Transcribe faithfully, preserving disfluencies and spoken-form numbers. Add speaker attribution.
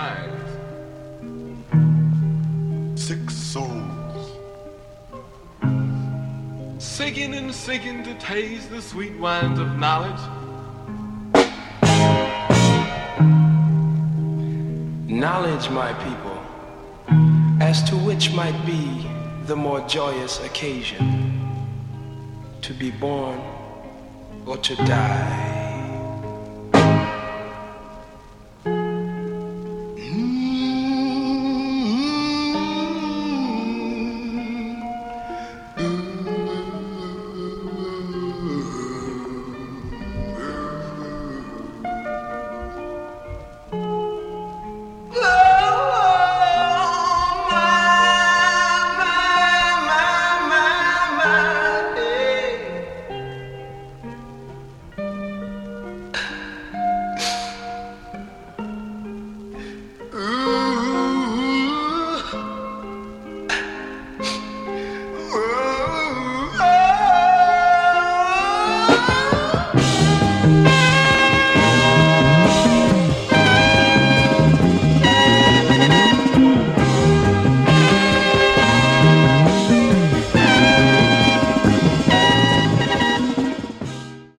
Speaker 1: minds. Six souls. Seeking and seeking to taste the sweet wines of knowledge.
Speaker 2: Knowledge, my people, as to which might be the more joyous occasion, to be born or to die.